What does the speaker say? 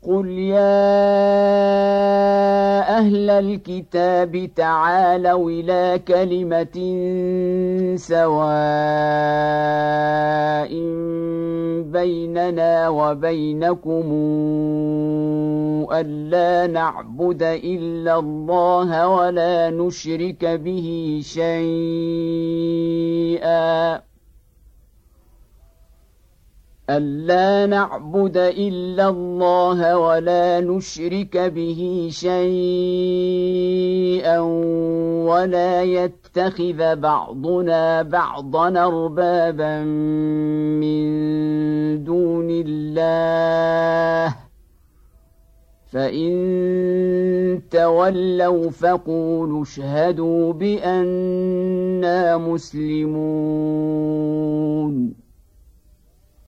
قل يا أهل الكتاب تعالوا إلى كلمة سواء بيننا وبينكم ألا نعبد إلا الله ولا نشرك به شيئا ولا يتخذ بعضنا بعضا أربابا من دون الله فإن تولوا فقولوا اشهدوا بأننا مسلمون